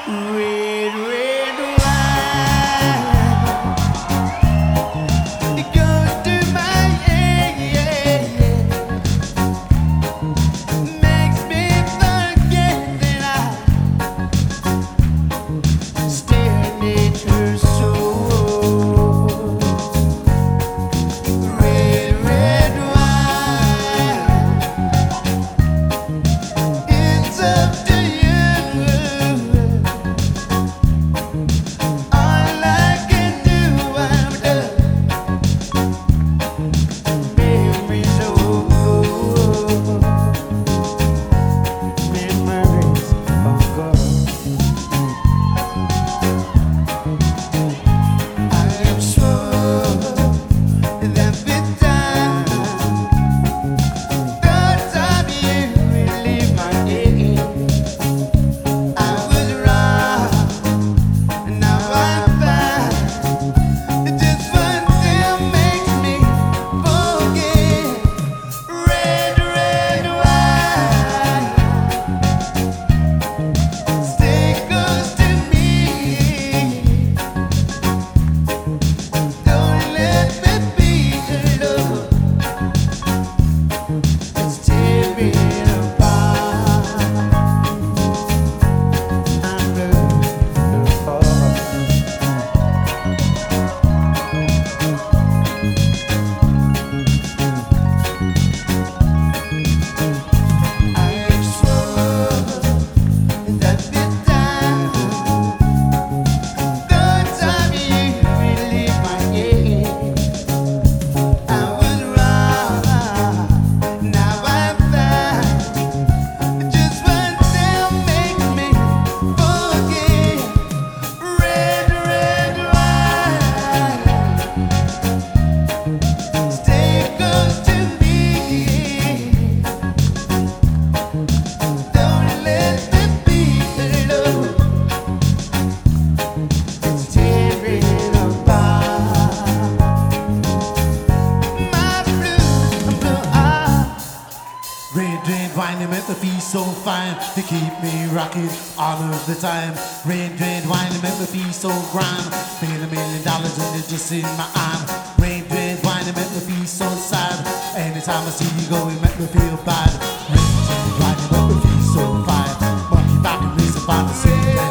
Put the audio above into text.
Red, red wine, it goes to my head, makes me forget that I stared at her soul. Red, red wine, it's up to you. All I can do, I'm done. Memories of God. I am sure that with time, thoughts of you relieve my head. I was wrong. Now I'm fine. Just one thing makes me forget. Red, red wine, stay close to me. Don't let me be alone. It's tearing apart. I'm looking for. I'm sure that this time, thoughts of you relieve my head. I was wrong, now I'm fine. Just one thing makes me forget. Red, red wine, stay close to me. Don't let me be alone. It's tearing apart my blue heart. Red, red wine, they make me feel so fine. They keep me rocking all of the time. Red, red wine, they make me feel so grand. Paying $1 million and they're just in my arm. Red, red wine, they make me feel so sad. Anytime I see you go, it make me feel bad. Red, red wine, they make me feel so fine. Monkey back and race about the same.